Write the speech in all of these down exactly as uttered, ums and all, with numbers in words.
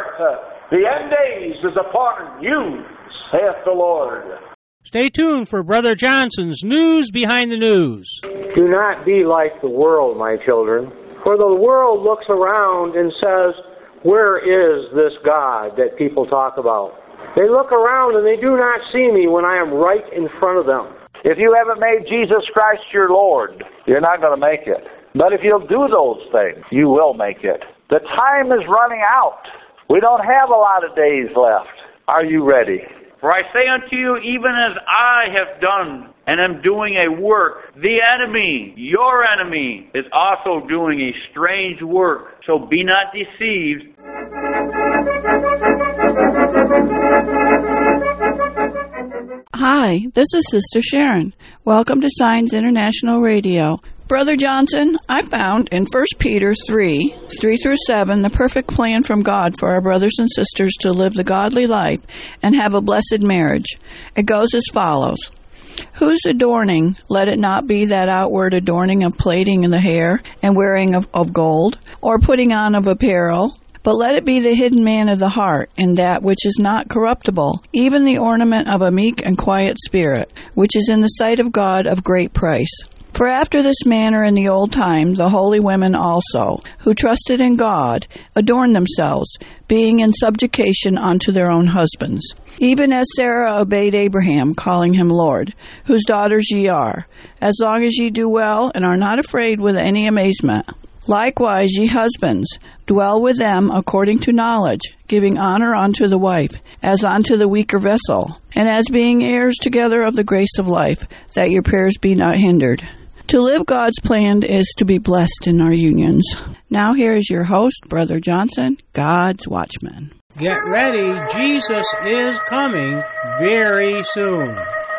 earth. The end days is upon you, saith the Lord. Stay tuned for Brother Johnson's News Behind the News. Do not be like the world, my children. For the world looks around and says, where is this God that people talk about? They look around and they do not see me when I am right in front of them. If you haven't made Jesus Christ your Lord, you're not going to make it. But if you'll do those things, you will make it. The time is running out. We don't have a lot of days left. Are you ready? For I say unto you, even as I have done and am doing a work, the enemy, your enemy, is also doing a strange work. So be not deceived. Hi, this is Sister Sharon. Welcome to Signs International Radio. Brother Johnson, I found in First Peter three, three through seven, the perfect plan from God for our brothers and sisters to live the godly life and have a blessed marriage. It goes as follows. Whose adorning, let it not be that outward adorning of plaiting in the hair and wearing of, of gold, or putting on of apparel, but let it be the hidden man of the heart, in that which is not corruptible, even the ornament of a meek and quiet spirit, which is in the sight of God of great price. For after this manner in the old time, the holy women also, who trusted in God, adorned themselves, being in subjugation unto their own husbands. Even as Sarah obeyed Abraham, calling him Lord, whose daughters ye are, as long as ye do well and are not afraid with any amazement. Likewise, ye husbands, dwell with them according to knowledge, giving honor unto the wife, as unto the weaker vessel, and as being heirs together of the grace of life, that your prayers be not hindered. To live God's plan is to be blessed in our unions. Now here is your host, Brother Johnson, God's Watchman. Get ready, Jesus is coming very soon.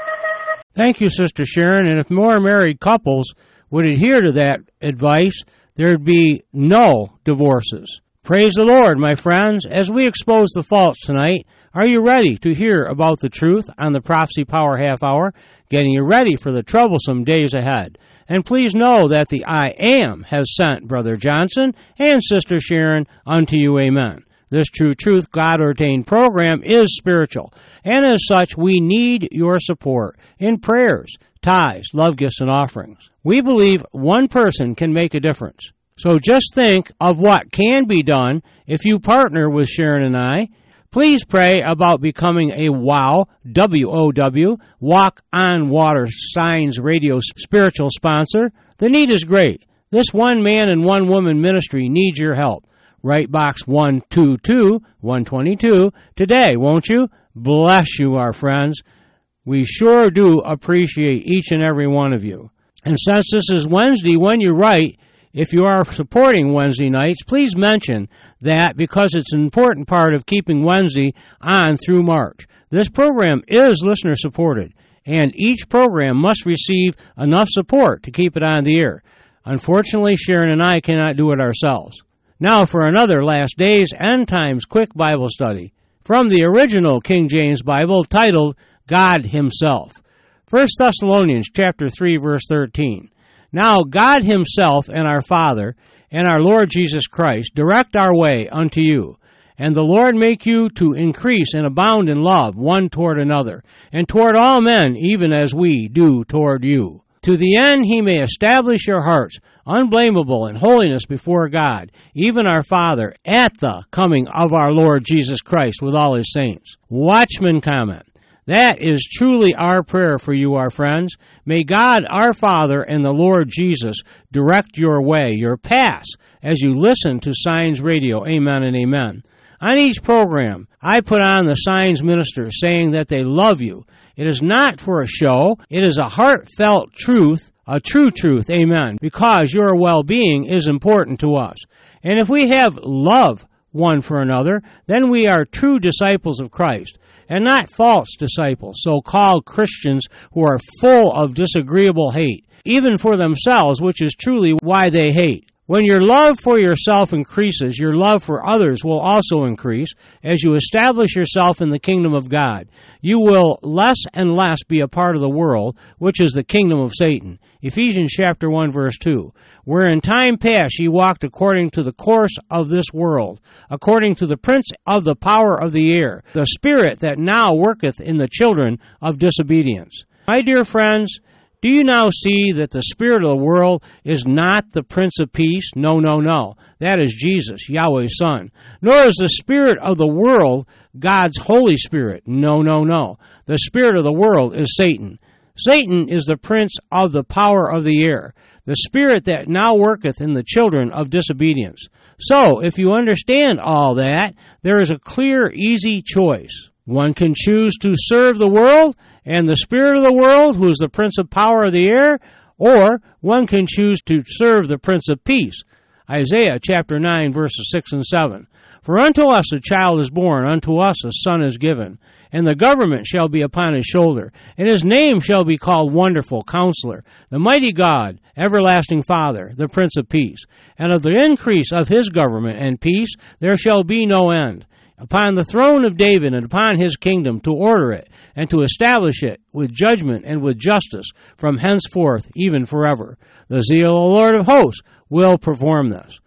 Thank you, Sister Sharon, and if more married couples would adhere to that advice, there'd be no divorces. Praise the Lord, my friends. As we expose the faults tonight, are you ready to hear about the truth on the Prophecy Power Half Hour, getting you ready for the troublesome days ahead? And please know that the I Am has sent Brother Johnson and Sister Sharon unto you, amen. This True Truth God-ordained program is spiritual, and as such, we need your support in prayers, tithes, love gifts, and offerings. We believe one person can make a difference. So just think of what can be done if you partner with Sharon and I. Please pray about becoming a WOW, W O W, Walk on Water Signs Radio spiritual sponsor. The need is great. This one man and one woman ministry needs your help. Write Box one two two, one twenty-two today, won't you? Bless you, our friends. We sure do appreciate each and every one of you. And since this is Wednesday, when you write, if you are supporting Wednesday nights, please mention that because it's an important part of keeping Wednesday on through March. This program is listener-supported, and each program must receive enough support to keep it on the air. Unfortunately, Sharon and I cannot do it ourselves. Now for another Last Days End Times quick Bible study from the original King James Bible titled God Himself. First Thessalonians chapter three, verse thirteen. Now God Himself and our Father and our Lord Jesus Christ direct our way unto you, and the Lord make you to increase and abound in love one toward another, and toward all men, even as we do toward you. To the end He may establish your hearts unblameable in holiness before God, even our Father, at the coming of our Lord Jesus Christ with all His saints. Watchman comment. That is truly our prayer for you, our friends. May God, our Father, and the Lord Jesus direct your way, your paths, as you listen to Signs Radio. Amen and amen. On each program, I put on the Signs ministers saying that they love you. It is not for a show. It is a heartfelt truth, a true truth. Amen. Because your well-being is important to us. And if we have love one for another, then we are true disciples of Christ, and not false disciples, so-called Christians who are full of disagreeable hate, even for themselves, which is truly why they hate. When your love for yourself increases, your love for others will also increase as you establish yourself in the kingdom of God. You will less and less be a part of the world, which is the kingdom of Satan. Ephesians chapter one, verse two. Where in time past ye walked according to the course of this world, according to the prince of the power of the air, the spirit that now worketh in the children of disobedience. My dear friends, do you now see that the spirit of the world is not the Prince of Peace? No, no, no. That is Jesus, Yahweh's Son. Nor is the spirit of the world God's Holy Spirit. No, no, no. The spirit of the world is Satan. Satan is the prince of the power of the air, the spirit that now worketh in the children of disobedience. So, if you understand all that, there is a clear, easy choice. One can choose to serve the world and the spirit of the world, who is the prince of power of the air, or one can choose to serve the Prince of Peace. Isaiah chapter nine, verses six and seven. For unto us a child is born, unto us a son is given, and the government shall be upon his shoulder, and his name shall be called Wonderful Counselor, the Mighty God, Everlasting Father, the Prince of Peace. And of the increase of his government and peace there shall be no end, upon the throne of David and upon his kingdom, to order it and to establish it with judgment and with justice from henceforth even forever. The zeal of the Lord of hosts will perform this.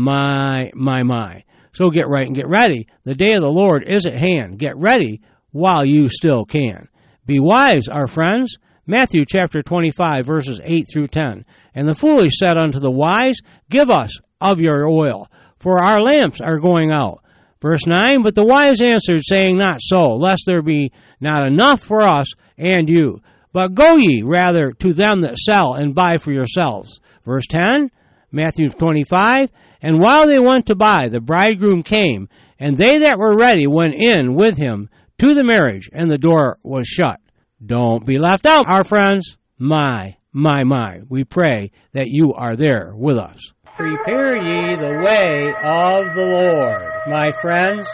My, my, my. So get right and get ready. The day of the Lord is at hand. Get ready while you still can. Be wise, our friends. Matthew chapter twenty-five, verses eight through ten. And the foolish said unto the wise, Give us of your oil, for our lamps are going out. Verse nine, But the wise answered, saying, Not so, lest there be not enough for us and you. But go ye rather to them that sell, and buy for yourselves. Verse ten, Matthew twenty-five, And while they went to buy, the bridegroom came, and they that were ready went in with him to the marriage, and the door was shut. Don't be left out, our friends. My, my, my, we pray that you are there with us. Prepare ye the way of the Lord, my friends.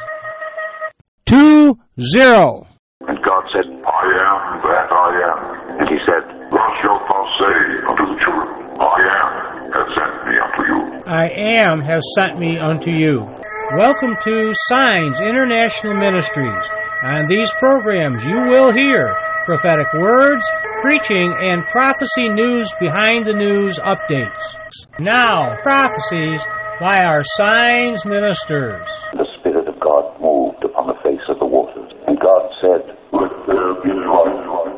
Two, zero. And God said, I am that I am. And he said, Thus shalt thou say unto the children, I am has sent me unto you. I am has sent me unto you. Welcome to Signs International Ministries. On these programs you will hear prophetic words, preaching, and prophecy news behind the news updates. Now, prophecies by our Signs ministers. The Spirit of God moved upon the face of the waters, and God said, Let there be light.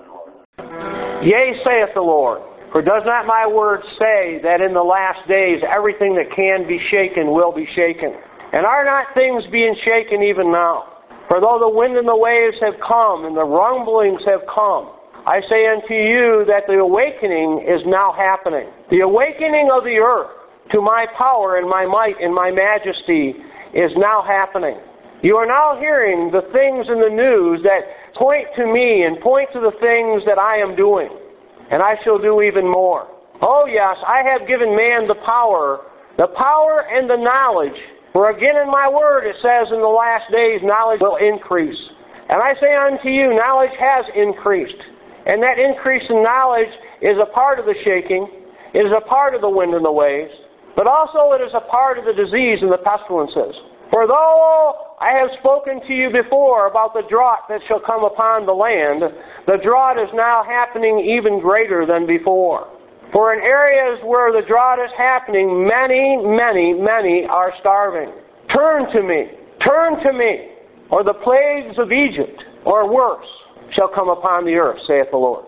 Yea, saith the Lord, for does not my word say that in the last days everything that can be shaken will be shaken? And are not things being shaken even now? For though the wind and the waves have come, and the rumblings have come, I say unto you that the awakening is now happening. The awakening of the earth to my power and my might and my majesty is now happening. You are now hearing the things in the news that point to me and point to the things that I am doing. And I shall do even more. Oh yes, I have given man the power, the power and the knowledge. For again in my word it says in the last days knowledge will increase. And I say unto you, knowledge has increased. And that increase in knowledge is a part of the shaking. It is a part of the wind and the waves. But also it is a part of the disease and the pestilences. For though I have spoken to you before about the drought that shall come upon the land, the drought is now happening even greater than before. For in areas where the drought is happening, many, many, many are starving. Turn to me, turn to me, or the plagues of Egypt, or worse, shall come upon the earth, saith the Lord.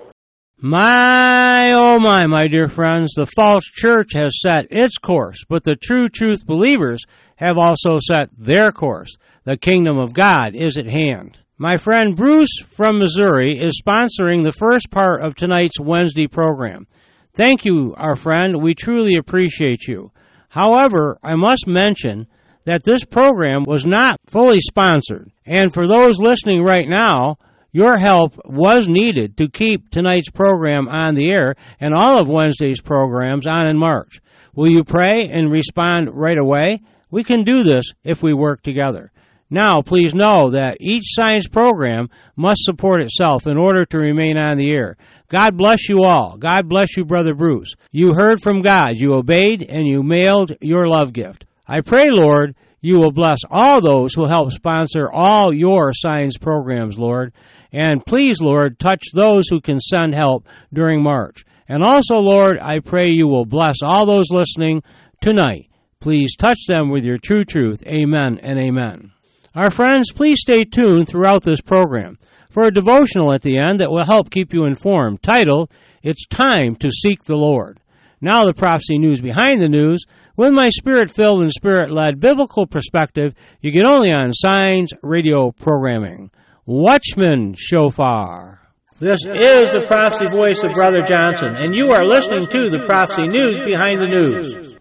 My, oh my, my dear friends, the false church has set its course, but the true truth believers have also set their course. The kingdom of God is at hand. My friend Bruce from Missouri is sponsoring the first part of tonight's Wednesday program. Thank you, our friend. We truly appreciate you. However, I must mention that this program was not fully sponsored. And for those listening right now, your help was needed to keep tonight's program on the air and all of Wednesday's programs on in March. Will you pray and respond right away? We can do this if we work together. Now, please know that each Signs program must support itself in order to remain on the air. God bless you all. God bless you, Brother Bruce. You heard from God. You obeyed, and you mailed your love gift. I pray, Lord, you will bless all those who help sponsor all your Signs programs, Lord. And please, Lord, touch those who can send help during March. And also, Lord, I pray you will bless all those listening tonight. Please touch them with your true truth. Amen and amen. Our friends, please stay tuned throughout this program for a devotional at the end that will help keep you informed, titled, It's Time to Seek the Lord. Now the prophecy news behind the news, with my spirit-filled and spirit-led biblical perspective you get only on Signs Radio programming. Watchman Shofar. This is the prophecy voice of Brother Johnson, and you are listening to the prophecy news behind the news.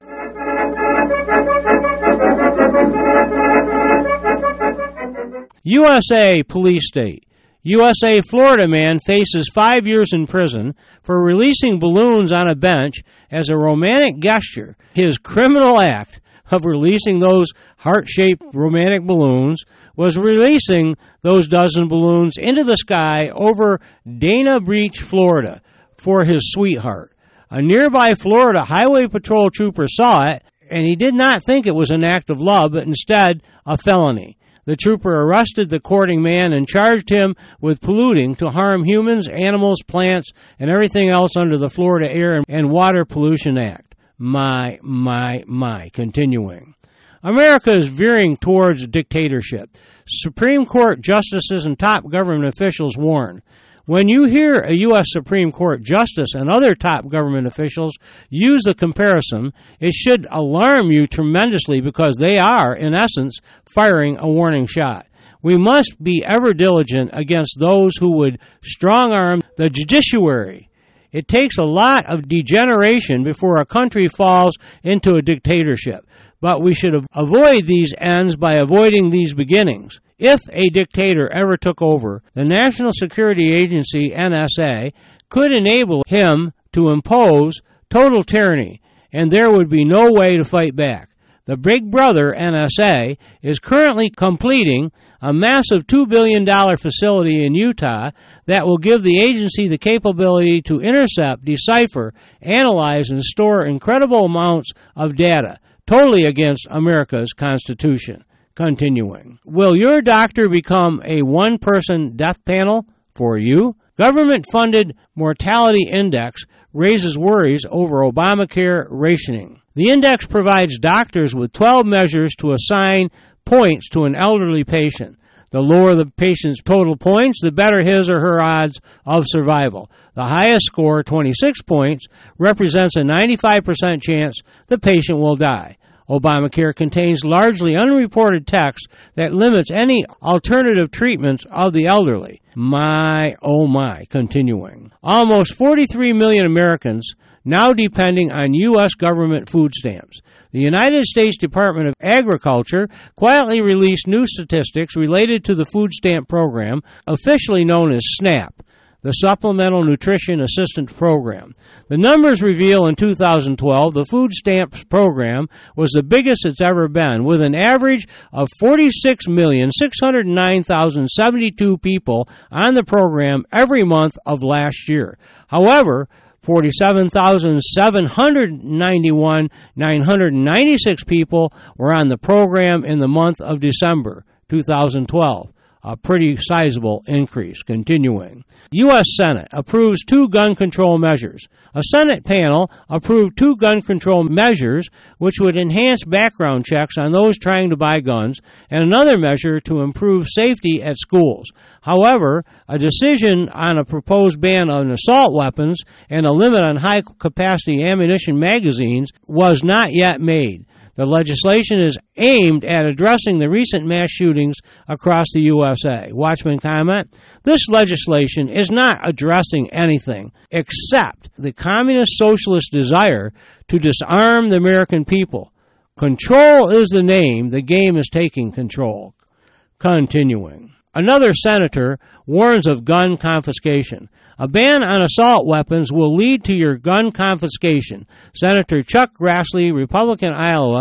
U S A police state. U S A Florida man faces five years in prison for releasing balloons on a bench as a romantic gesture. His criminal act of releasing those heart-shaped romantic balloons was releasing those dozen balloons into the sky over Dana Beach, Florida, for his sweetheart. A nearby Florida Highway Patrol trooper saw it, and he did not think it was an act of love, but instead a felony. The trooper arrested the courting man and charged him with polluting to harm humans, animals, plants, and everything else under the Florida Air and Water Pollution Act. My, my, my. Continuing. America is veering towards dictatorship. Supreme Court justices and top government officials warn. When you hear a U S Supreme Court justice and other top government officials use the comparison, it should alarm you tremendously because they are, in essence, firing a warning shot. We must be ever diligent against those who would strong-arm the judiciary. It takes a lot of degeneration before a country falls into a dictatorship, but we should avoid these ends by avoiding these beginnings. If a dictator ever took over, the National Security Agency, N S A, could enable him to impose total tyranny, and there would be no way to fight back. The Big Brother, N S A, is currently completing a massive two billion dollars facility in Utah that will give the agency the capability to intercept, decipher, analyze, and store incredible amounts of data, totally against America's Constitution. Continuing. Will your doctor become a one-person death panel for you? Government-funded mortality index raises worries over Obamacare rationing. The index provides doctors with twelve measures to assign points to an elderly patient. The lower the patient's total points, the better his or her odds of survival. The highest score, twenty-six points, represents a ninety-five percent chance the patient will die. Obamacare contains largely unreported text that limits any alternative treatments of the elderly. My, oh my, continuing. Almost forty-three million Americans now depending on U S government food stamps. The United States Department of Agriculture quietly released new statistics related to the food stamp program, officially known as SNAP, the Supplemental Nutrition Assistance Program. The numbers reveal in two thousand twelve the food stamps program was the biggest it's ever been, with an average of forty-six million six hundred nine thousand seventy-two people on the program every month of last year. However, forty-seven thousand seven hundred ninety-one thousand nine hundred ninety-six people were on the program in the month of December two thousand twelve. A pretty sizable increase. Continuing. U S Senate approves two gun control measures. A Senate panel approved two gun control measures which would enhance background checks on those trying to buy guns, and another measure to improve safety at schools. However, a decision on a proposed ban on assault weapons and a limit on high-capacity ammunition magazines was not yet made. The legislation is aimed at addressing the recent mass shootings across the U S A. Watchman comment, this legislation is not addressing anything except the communist socialist desire to disarm the American people. Control is the name. The game is taking control. Continuing. Another senator warns of gun confiscation. A ban on assault weapons will lead to your gun confiscation. Senator Chuck Grassley, Republican, Iowa,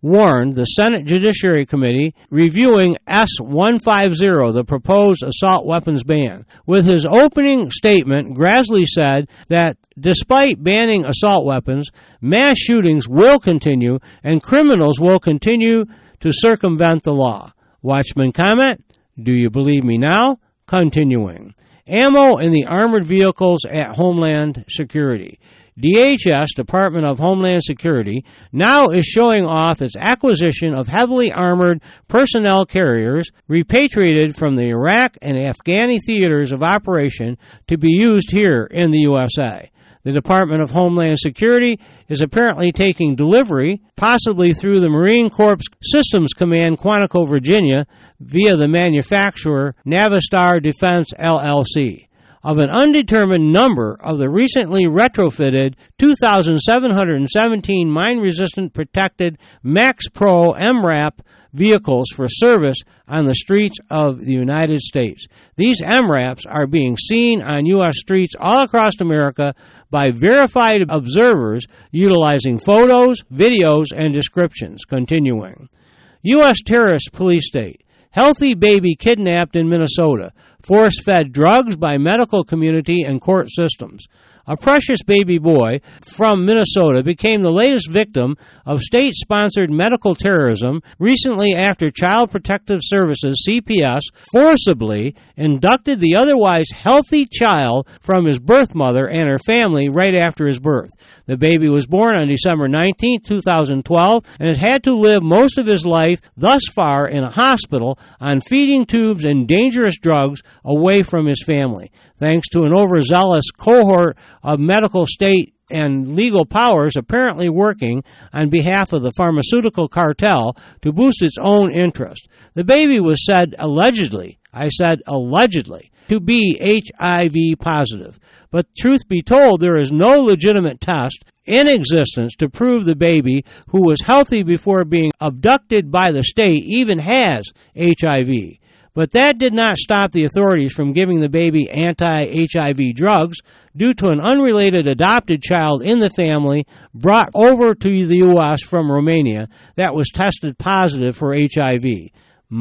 warned the Senate Judiciary Committee reviewing S one fifty, the proposed assault weapons ban. With his opening statement, Grassley said that despite banning assault weapons, mass shootings will continue and criminals will continue to circumvent the law. Watchman comment, do you believe me now? Continuing. Ammo in the armored vehicles at Homeland Security. D H S, Department of Homeland Security, now is showing off its acquisition of heavily armored personnel carriers repatriated from the Iraq and Afghani theaters of operation to be used here in the U S A. The Department of Homeland Security is apparently taking delivery, possibly through the Marine Corps Systems Command, Quantico, Virginia, via the manufacturer Navistar Defense, L L C, of an undetermined number of the recently retrofitted two thousand seven hundred seventeen mine-resistant protected Max Pro M RAP vehicles for service on the streets of the United States. These M RAPs are being seen on U S streets all across America by verified observers utilizing photos, videos, and descriptions. Continuing. U S terrorist police state. Healthy baby kidnapped in Minnesota. Force-fed drugs by medical community and court systems. A precious baby boy from Minnesota became the latest victim of state-sponsored medical terrorism recently after Child Protective Services, C P S, forcibly inducted the otherwise healthy child from his birth mother and her family right after his birth. The baby was born on December nineteenth, two thousand twelve, and has had to live most of his life thus far in a hospital on feeding tubes and dangerous drugs away from his family. Thanks to an overzealous cohort of medical, state, and legal powers apparently working on behalf of the pharmaceutical cartel to boost its own interest. The baby was said allegedly, I said allegedly, to be H I V positive. But truth be told, there is no legitimate test in existence to prove the baby, who was healthy before being abducted by the state, even has H I V. But that did not stop the authorities from giving the baby anti-H I V drugs due to an unrelated adopted child in the family brought over to the U S from Romania that was tested positive for H I V.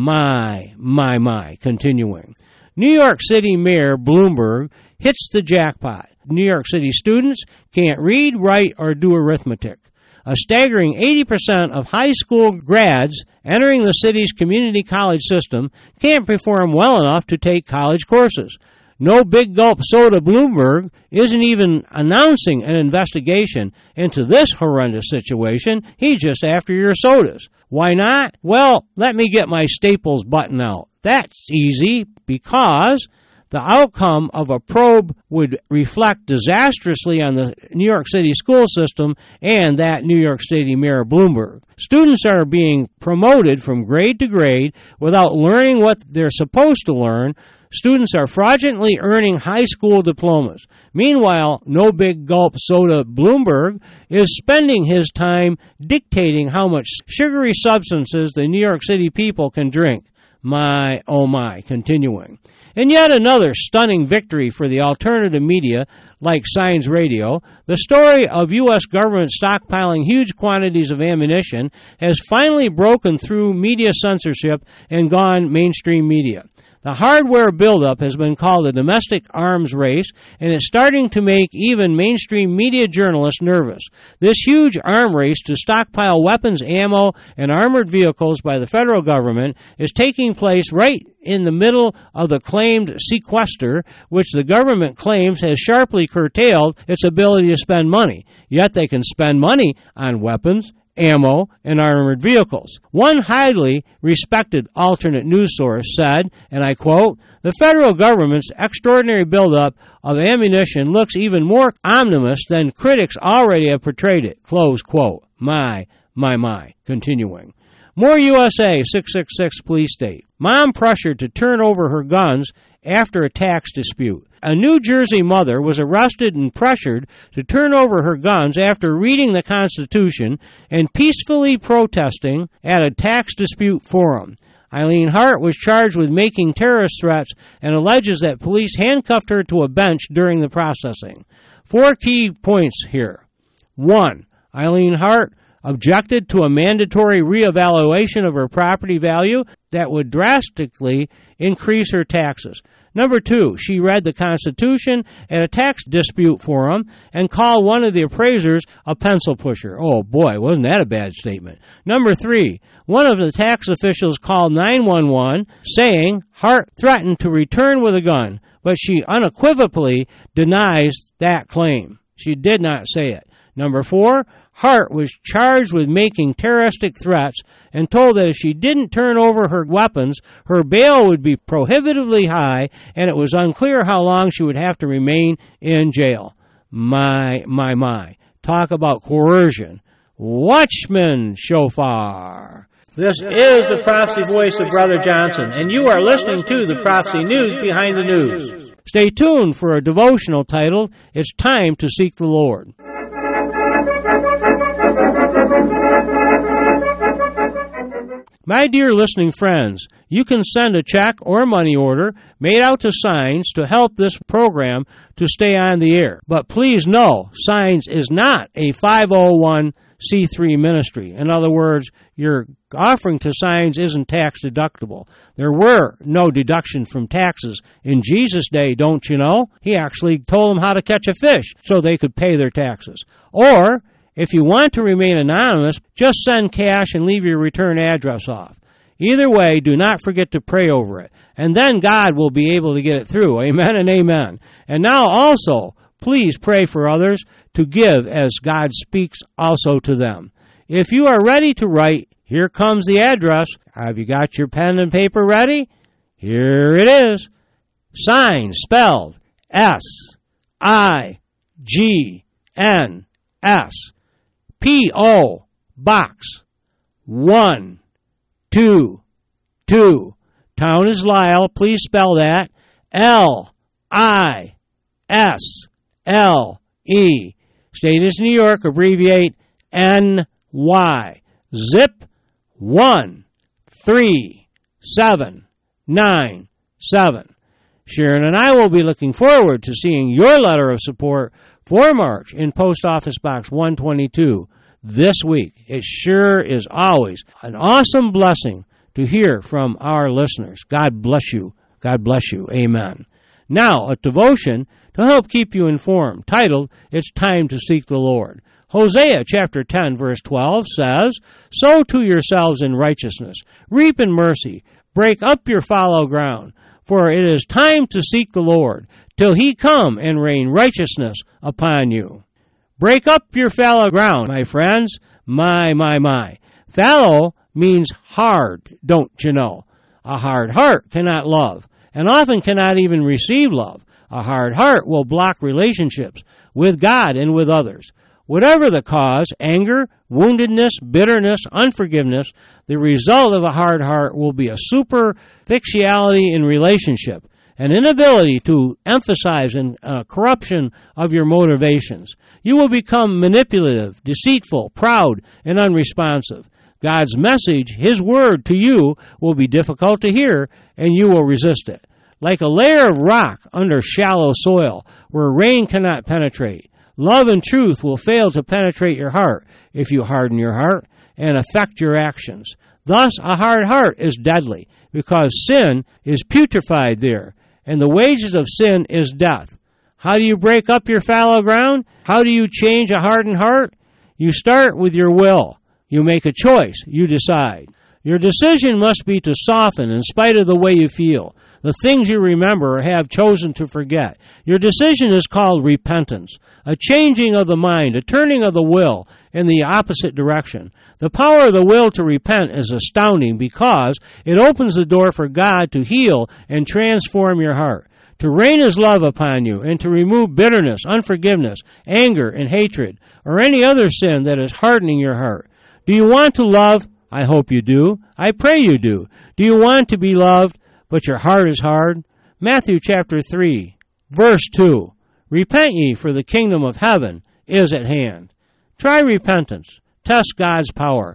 My, my, my. Continuing. New York City Mayor Bloomberg hits the jackpot. New York City students can't read, write, or do arithmetic. A staggering eighty percent of high school grads entering the city's community college system can't perform well enough to take college courses. No Big Gulp Soda Bloomberg isn't even announcing an investigation into this horrendous situation. He's just after your sodas. Why not? Well, let me get my Staples button out. That's easy, because the outcome of a probe would reflect disastrously on the New York City school system and that New York City Mayor Bloomberg. Students are being promoted from grade to grade without learning what they're supposed to learn. Students are fraudulently earning high school diplomas. Meanwhile, No Big Gulp Soda Bloomberg is spending his time dictating how much sugary substances the New York City people can drink. My, oh my, continuing. And yet another stunning victory for the alternative media like Signs Radio, the story of U S government stockpiling huge quantities of ammunition has finally broken through media censorship and gone mainstream media. The hardware buildup has been called a domestic arms race, and it's starting to make even mainstream media journalists nervous. This huge arm race to stockpile weapons, ammo, and armored vehicles by the federal government is taking place right in the middle of the claimed sequester, which the government claims has sharply curtailed its ability to spend money. Yet they can spend money on weapons, ammo, and armored vehicles. One highly respected alternate news source said, and I quote, "The federal government's extraordinary buildup of ammunition looks even more ominous than critics already have portrayed it." Close quote. My, my, my. Continuing. More U S A six six six police state. Mom pressured to turn over her guns after a tax dispute. A New Jersey mother was arrested and pressured to turn over her guns after reading the Constitution and peacefully protesting at a tax dispute forum. Eileen Hart was charged with making terrorist threats and alleges that police handcuffed her to a bench during the processing. Four key points here. One, Eileen Hart objected to a mandatory reevaluation of her property value that would drastically increase her taxes. Number two, she read the Constitution at a tax dispute forum and called one of the appraisers a pencil pusher. Oh boy, wasn't that a bad statement. Number three, one of the tax officials called nine one one saying Hart threatened to return with a gun, but she unequivocally denies that claim. She did not say it. Number four, Hart was charged with making terroristic threats and told that if she didn't turn over her weapons, her bail would be prohibitively high, and it was unclear how long she would have to remain in jail. My, my, my. Talk about coercion. Watchman shofar. This is the prophecy voice of Brother Johnson, and you are listening to the Prophecy News Behind the News. Stay tuned for a devotional titled, It's Time to Seek the Lord. My dear listening friends, you can send a check or a money order made out to Signs to help this program to stay on the air. But please know, Signs is not a five oh one c three ministry. In other words, your offering to Signs isn't tax deductible. There were no deductions from taxes in Jesus' day, don't you know? He actually told them how to catch a fish so they could pay their taxes. Or, if you want to remain anonymous, just send cash and leave your return address off. Either way, do not forget to pray over it, and then God will be able to get it through. Amen and amen. And now also, please pray for others to give as God speaks also to them. If you are ready to write, here comes the address. Have you got your pen and paper ready? Here it is. Signs spelled S I G N S. P O. Box one two two. Town is Lisle. Please spell that. L I S L E. State is New York. Abbreviate N Y. Zip one three seven nine seven. Sharon and I will be looking forward to seeing your letter of support for March in Post Office Box one twenty-two this week. It sure is always an awesome blessing to hear from our listeners. God bless you. God bless you. Amen. Now, a devotion to help keep you informed, titled, It's Time to Seek the Lord. Hosea chapter ten, verse twelve says, Sow to yourselves in righteousness, reap in mercy, break up your fallow ground, for it is time to seek the Lord, till he come and rain righteousness upon you. Break up your fallow ground, my friends. My, my, my. Fallow means hard, don't you know? A hard heart cannot love, and often cannot even receive love. A hard heart will block relationships with God and with others. Whatever the cause, anger, woundedness, bitterness, unforgiveness, the result of a hard heart will be a superficiality in relationship, an inability to emphasize and uh, corruption of your motivations. You will become manipulative, deceitful, proud, and unresponsive. God's message, His word to you, will be difficult to hear, and you will resist it. Like a layer of rock under shallow soil, where rain cannot penetrate, love and truth will fail to penetrate your heart if you harden your heart and affect your actions. Thus, a hard heart is deadly, because sin is putrefied there, and the wages of sin is death. How do you break up your fallow ground? How do you change a hardened heart? You start with your will. You make a choice. You decide. Your decision must be to soften in spite of the way you feel, the things you remember or have chosen to forget. Your decision is called repentance, a changing of the mind, a turning of the will in the opposite direction. The power of the will to repent is astounding because it opens the door for God to heal and transform your heart, to rain His love upon you, and to remove bitterness, unforgiveness, anger, and hatred, or any other sin that is hardening your heart. Do you want to love? I hope you do. I pray you do. Do you want to be loved, but your heart is hard? Matthew chapter three, verse two. Repent ye, for the kingdom of heaven is at hand. Try repentance. Test God's power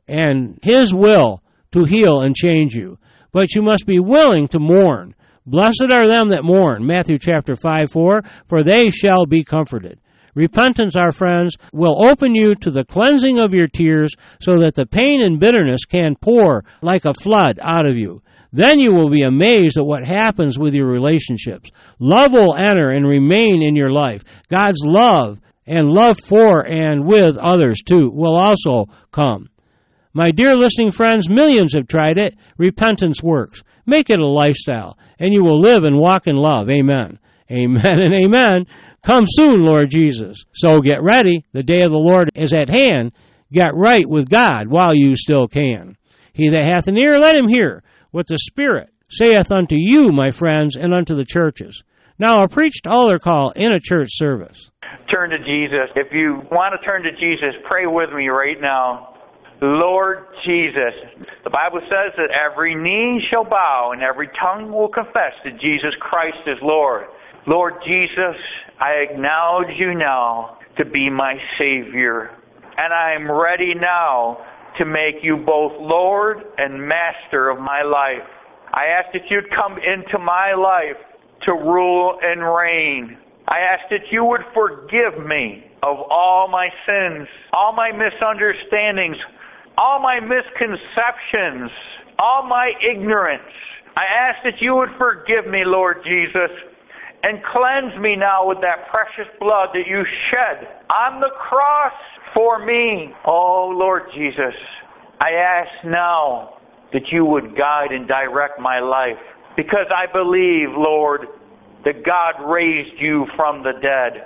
and His will to heal and change you. But you must be willing to mourn. Blessed are them that mourn. Matthew chapter five, four. For they shall be comforted. Repentance, our friends, will open you to the cleansing of your tears so that the pain and bitterness can pour like a flood out of you. Then you will be amazed at what happens with your relationships. Love will enter and remain in your life. God's love and love for and with others, too, will also come. My dear listening friends, millions have tried it. Repentance works. Make it a lifestyle, and you will live and walk in love. Amen. Amen and amen. Come soon, Lord Jesus. So get ready. The day of the Lord is at hand. Get right with God while you still can. He that hath an ear, let him hear what the Spirit saith unto you, my friends, and unto the churches. Now, a preached altar call in a church service. Turn to Jesus. If you want to turn to Jesus, pray with me right now. Lord Jesus, the Bible says that every knee shall bow and every tongue will confess that Jesus Christ is Lord. Lord Jesus, I acknowledge you now to be my Savior. And I am ready now to make you both Lord and Master of my life. I ask that you'd come into my life to rule and reign. I ask that you would forgive me of all my sins, all my misunderstandings, all my misconceptions, all my ignorance. I ask that you would forgive me, Lord Jesus, and cleanse me now with that precious blood that you shed on the cross for me. Oh, Lord Jesus, I ask now that you would guide and direct my life, because I believe, Lord, that God raised you from the dead.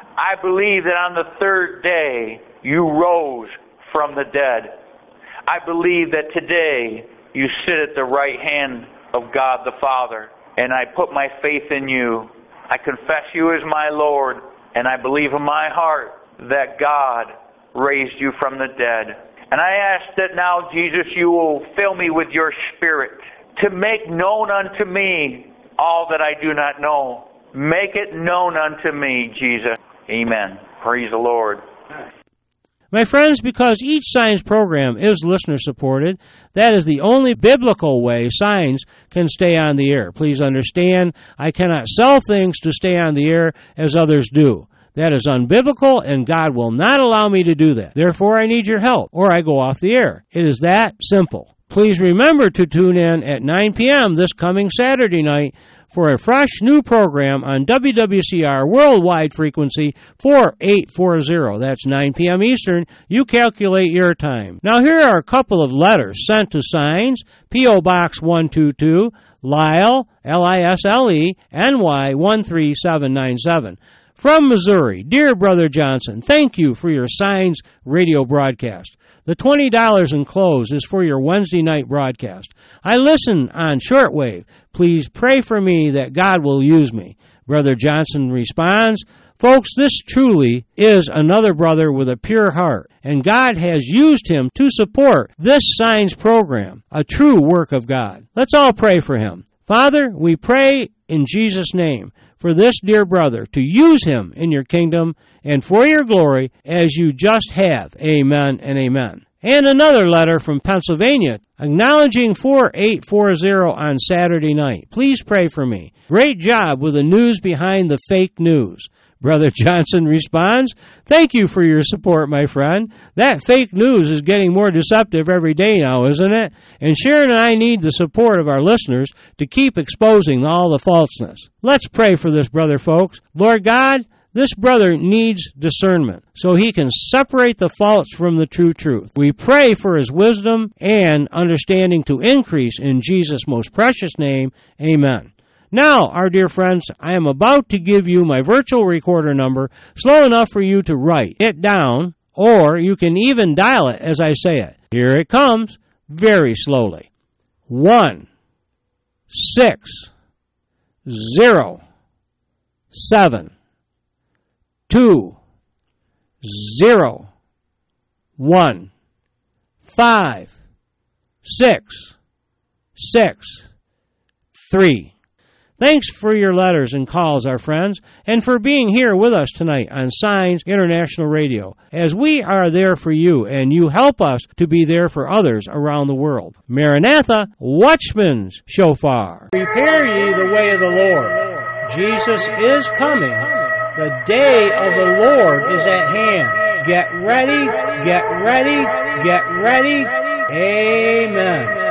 I believe that on the third day you rose from the dead. I believe that today you sit at the right hand of God the Father, and I put my faith in you. I confess you as my Lord, and I believe in my heart that God raised you from the dead. And I ask that now, Jesus, you will fill me with your Spirit to make known unto me all that I do not know. Make it known unto me, Jesus. Amen. Praise the Lord. My friends, because each Signs program is listener-supported, that is the only biblical way Signs can stay on the air. Please understand, I cannot sell things to stay on the air as others do. That is unbiblical, and God will not allow me to do that. Therefore, I need your help, or I go off the air. It is that simple. Please remember to tune in at nine p.m. this coming Saturday night for a fresh new program on W W C R Worldwide Frequency four eight four zero. That's nine p.m. Eastern. You calculate your time. Now, here are a couple of letters sent to Signs, P O. Box one two two, Lisle, L I S L E, N Y one three seven nine seven. From Missouri, dear Brother Johnson, thank you for your Signs radio broadcast. The twenty dollars enclosed is for your Wednesday night broadcast. I listen on shortwave. Please pray for me that God will use me. Brother Johnson responds, folks, this truly is another brother with a pure heart, and God has used him to support this Signs program, a true work of God. Let's all pray for him. Father, we pray in Jesus' name for this dear brother to use him in your kingdom and for your glory as you just have. Amen and amen. And another letter from Pennsylvania acknowledging four eight four zero on Saturday night. Please pray for me. Great job with the news behind the fake news. Brother Johnson responds, thank you for your support, my friend. That fake news is getting more deceptive every day now, isn't it? And Sharon and I need the support of our listeners to keep exposing all the falseness. Let's pray for this brother, folks. Lord God, this brother needs discernment so he can separate the false from the true truth. We pray for his wisdom and understanding to increase in Jesus' most precious name. Amen. Now, our dear friends, I am about to give you my virtual recorder number, slow enough for you to write it down, or you can even dial it as I say it. Here it comes, very slowly. One, six, zero, seven, two, zero, one, five, six, six, three. Thanks for your letters and calls, our friends, and for being here with us tonight on Signs International Radio, as we are there for you, and you help us to be there for others around the world. Maranatha, Watchman's Shofar. Prepare ye the way of the Lord. Jesus is coming The day of the Lord is at hand. Get ready, get ready, get ready. Amen.